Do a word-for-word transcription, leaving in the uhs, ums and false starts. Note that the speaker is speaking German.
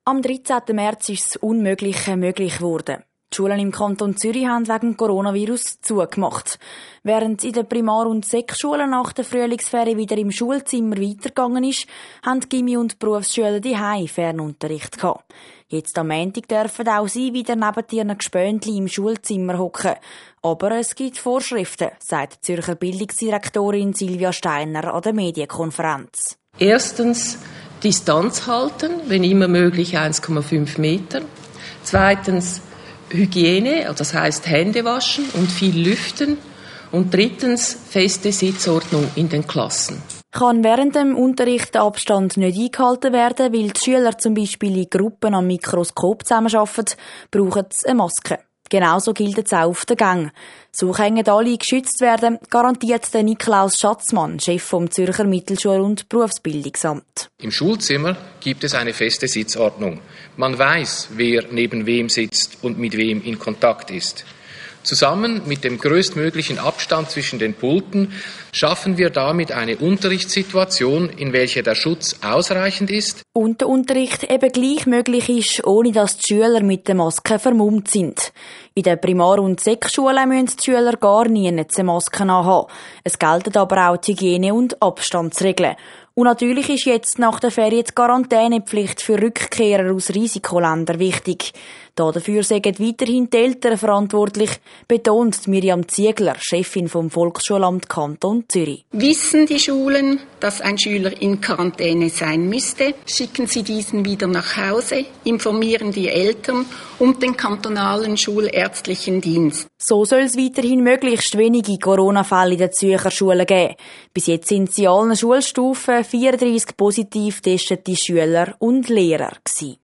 Am dreizehnten März ist das Unmögliche möglich geworden. Die Schulen im Kanton Zürich haben wegen Coronavirus zugemacht. Während in den Primar- und Sekschulen nach der Frühlingsferie wieder im Schulzimmer weitergegangen ist, haben die Gimmi- und Berufsschüler daheim Fernunterricht gehabt. Jetzt am Montag dürfen auch sie wieder neben ihren Gespöntli im Schulzimmer hocken. Aber es gibt Vorschriften, sagt die Zürcher Bildungsdirektorin Silvia Steiner an der Medienkonferenz. Erstens Distanz halten, wenn immer möglich eins Komma fünf Meter. Zweitens Hygiene, das heisst Hände waschen und viel lüften. Und drittens feste Sitzordnung in den Klassen. Kann während dem Unterricht der Abstand nicht eingehalten werden, weil die Schüler zum Beispiel in Gruppen am Mikroskop zusammenarbeiten, brauchen sie eine Maske. Genauso gilt es auch auf den Gängen. So können alle geschützt werden, garantiert der Niklaus Schatzmann, Chef vom Zürcher Mittelschul- und Berufsbildungsamt. Im Schulzimmer gibt es eine feste Sitzordnung. Man weiß, wer neben wem sitzt und mit wem in Kontakt ist. Zusammen mit dem größtmöglichen Abstand zwischen den Pulten schaffen wir damit eine Unterrichtssituation, in welcher der Schutz ausreichend ist und der Unterricht eben gleich möglich ist, ohne dass die Schüler mit der Maske vermummt sind. In den Primar- und Sekschulen müssen die Schüler gar nie eine Maske anhaben. Es gelten aber auch die Hygiene- und Abstandsregeln. Und natürlich ist jetzt nach der Ferien die Quarantänepflicht für Rückkehrer aus Risikoländern wichtig. Dafür sind weiterhin die Eltern verantwortlich, betont Miriam Ziegler, Chefin vom Volksschulamt Kanton Zürich. Wissen die Schulen, dass ein Schüler in Quarantäne sein müsste, schicken sie diesen wieder nach Hause, informieren die Eltern und den kantonalen schulärztlichen Dienst. So soll es weiterhin möglichst wenige Corona-Fälle in den Zürcher Schulen geben. Bis jetzt sind sie in allen Schulstufen vierunddreissig positiv getestete Schüler und Lehrer gewesen.